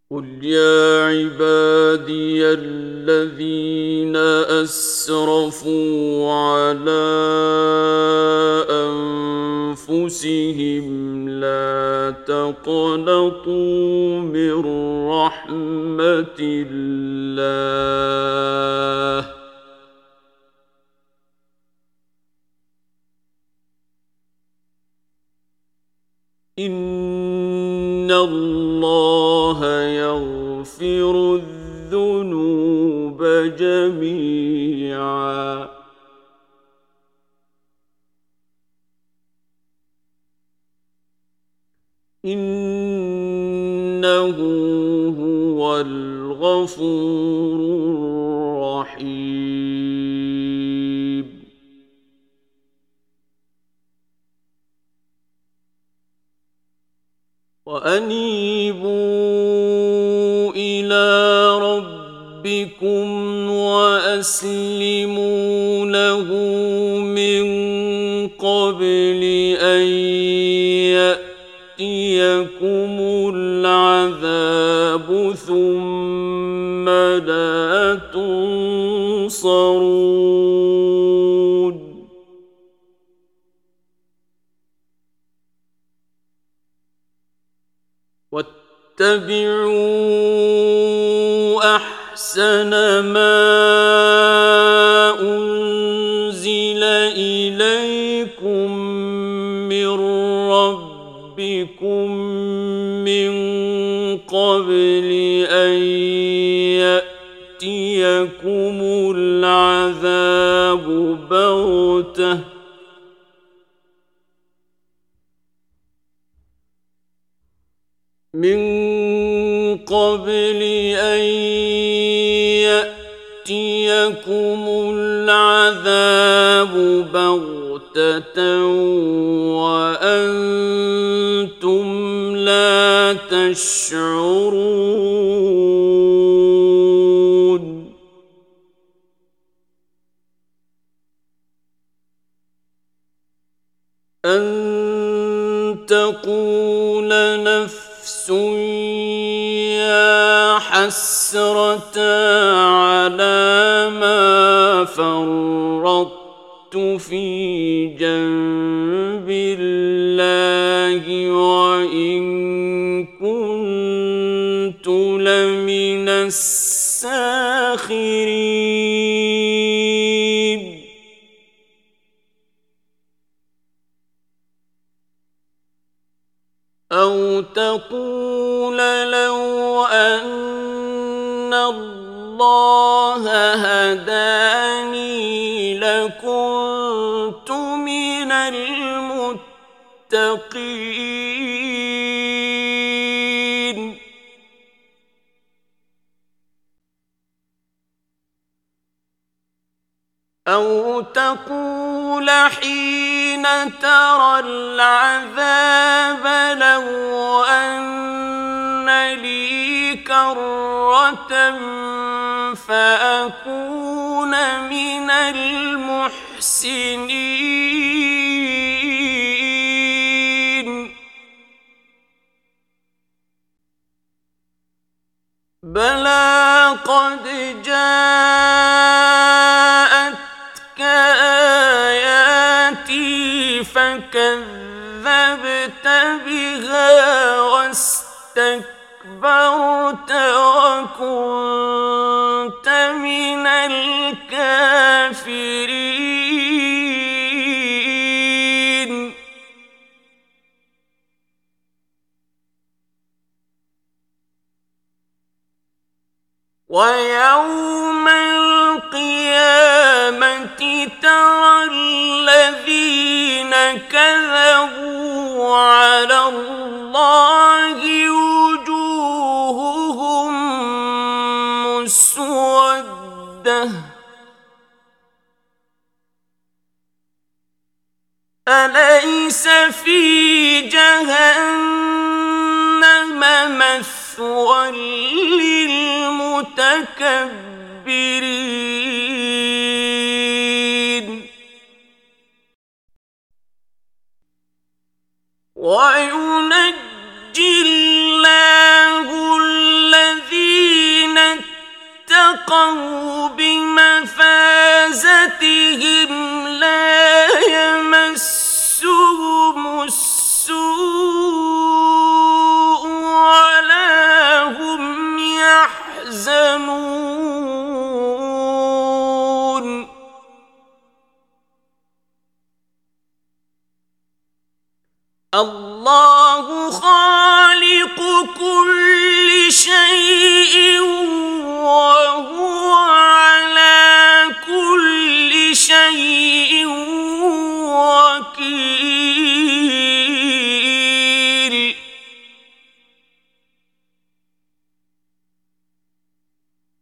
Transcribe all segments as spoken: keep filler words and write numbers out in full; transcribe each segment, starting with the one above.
قل يا عبادي الذين أسرفوا على أنفسهم لا تقنطوا من رحمة الله إن الله يغفر الذنوب جميعا إنه هو الغفور الرحيم وأنيبوا إلى ربكم وأسلموا له من قبل أن يأتيكم العذاب ثم لا تنصرون واتبعوا أحسن ما أنزل إليكم من ربكم من قبل أن يأتيكم العذاب بغتة من قبل أن يأتيكم العذاب بغتة وأنتم لا تشعرون أن تقول نفس يا حسرة على ما فرطت في جنب الله وإن كنت لمن الساخرين أو تقول لو أن الله هداني لكنت من المتقين أو تقول حين ترى العذاب لو أن لي كرة فأكون من المحسنين بلى قد جاءت آياتي فكذبت بها واستكبرت وكنت من الكافرين ويوم القيامة ترى الذين كذبوا على الله وجوههم مسودة أليس في جهنم مثوى للمتكبرين وينجي الله الذين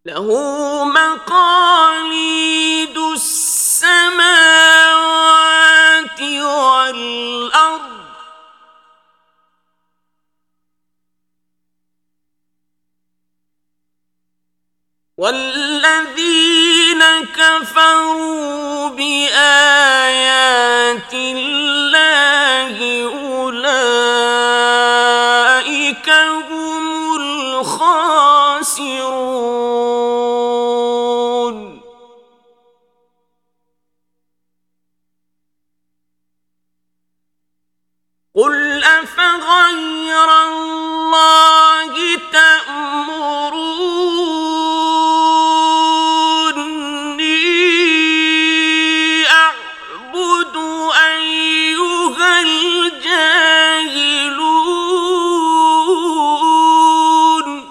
له مقاليد السماوات والأرض والذين كفروا بآيات الله أولئك هم الخاسرون. قل أفغير الله تأمروني أعبد أيها الجاهلون.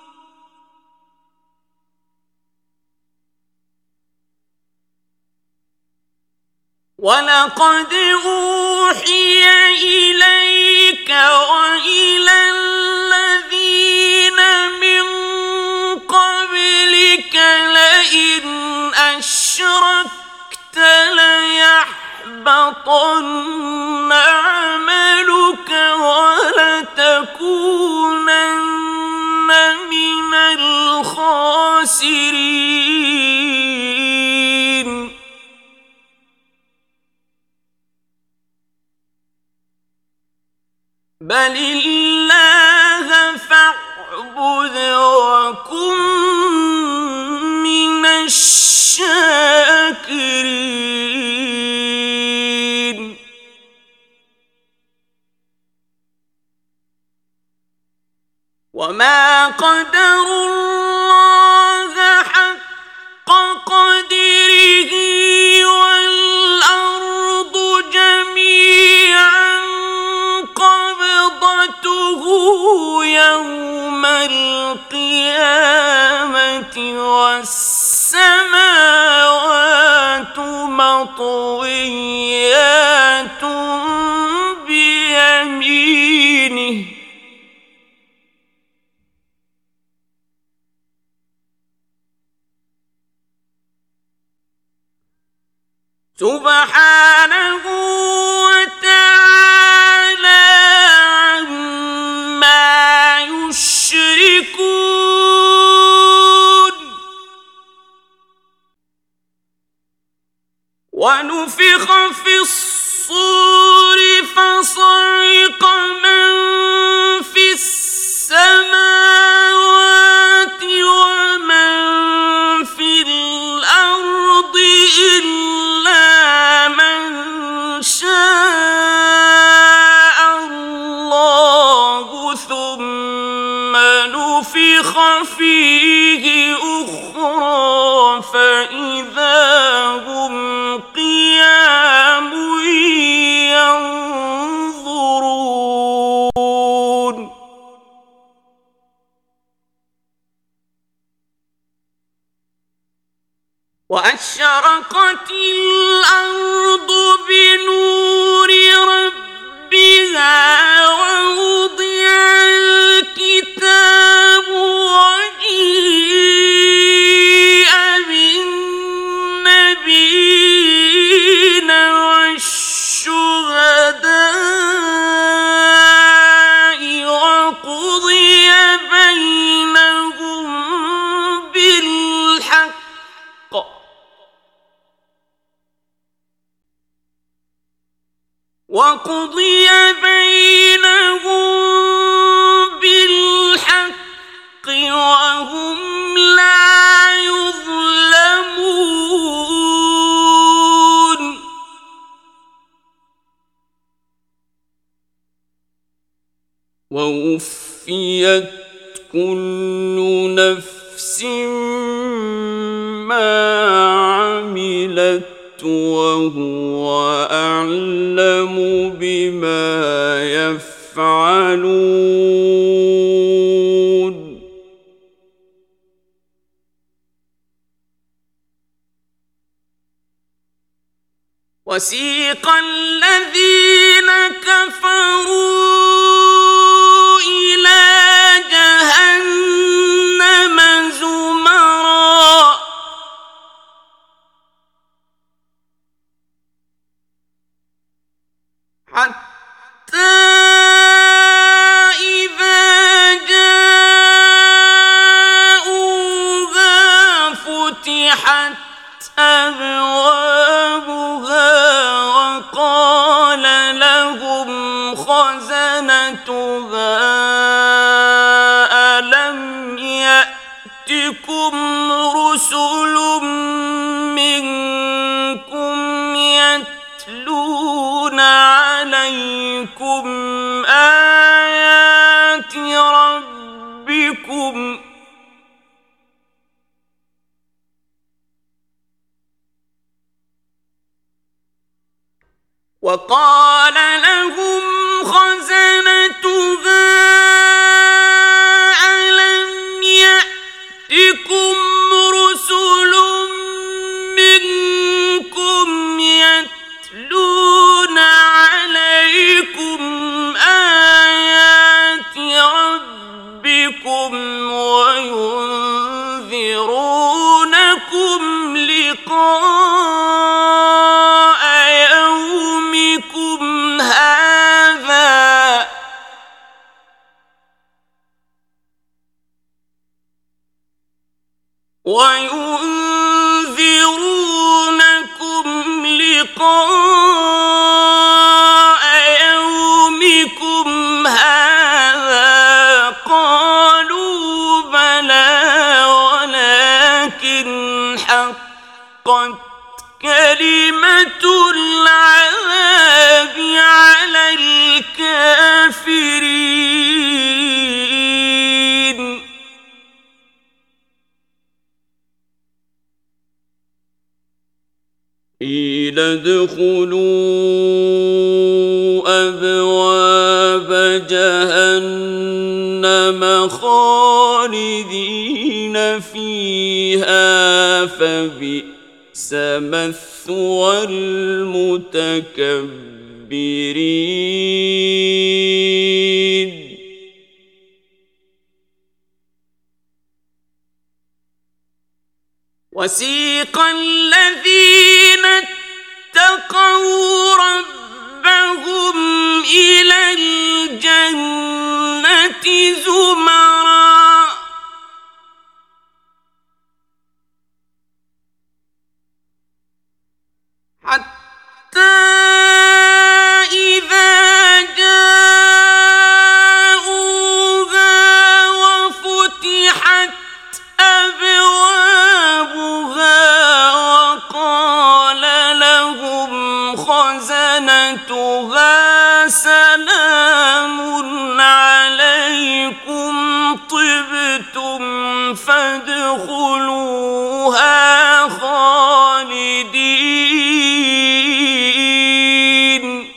ولقد أوحي إليك وإلى الذين من قبلك لئن أشركت ليحبطن عملك ولتكونن من الخاسرين. بل الله فاعبد وكن من الشاكرين. وما قدروا الله حق قدره والأرض جميعا قبضته يوم القيامة والسماوات مطويات بيمينه سبحانه وتعالى عما يشركون. ونفخ في الصور فصعق من في السماوات ومن في الأرض إلا من شاء الله ثم نفخ فيه أخرى فإذا هم قيام ينظرون. وأشرقت الأرض بنور ربها ووضع الكتاب وجيء بالنبيين والشهداء وقضي بينهم بالحق وقضي بينهم بالحق وهم لا يظلمون. ووفيت كل نفس ما عملت وهو أعلم بما يفعلون. وسيق الذين كفروا إلى جهنم زمرا رسل منكم يتلون عليكم آيات ربكم وقال لهم خزنتها ألم يأتكم رسل منكم يتلون عليكم آيات ربكم وينذرونكم لقاء يومكم هذا وينذرونكم لقاء يومكم هذا قالوا بلى ولكن حقت كلمة العذاب على الكافرين قيل ادخلوا أبواب جهنم خالدين فيها فبئس مثوى المتكبرين وسيق الذين اتقوا ربهم إلى الجنة زمرا حتى إذا جاءوها وفتحت أبوابها وقال لهم خزنتها سلام عليكم طبتم فادخلوها خالدين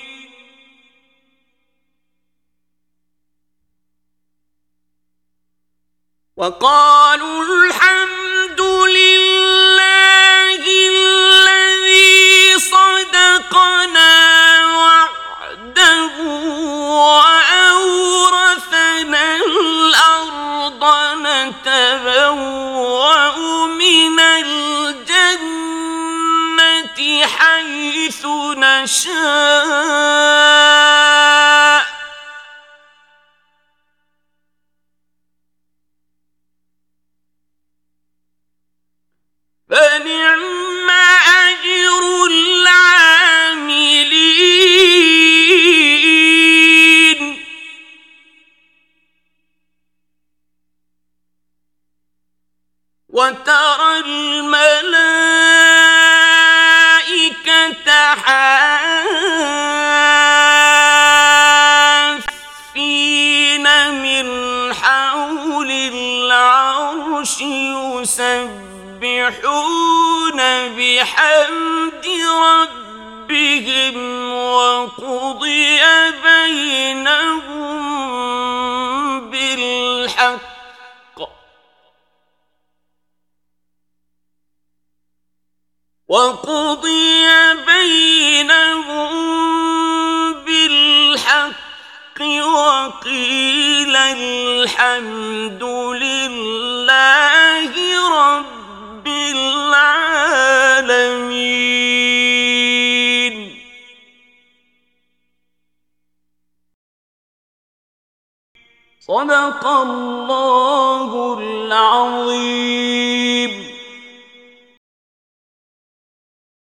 وقالوا الحمد لله الذي صدقنا وعده وأورثنا الأرض نتبوأ من الجنة حيث نشاء فنعم أجر العاملين وترى الملائكة حافين من حول العرش يسبحون بحمد ربهم وقضي بينهم بالحق وقضي بينهم بالحق وقيل الحمد لله رب العالمين. صدق الله العظيم.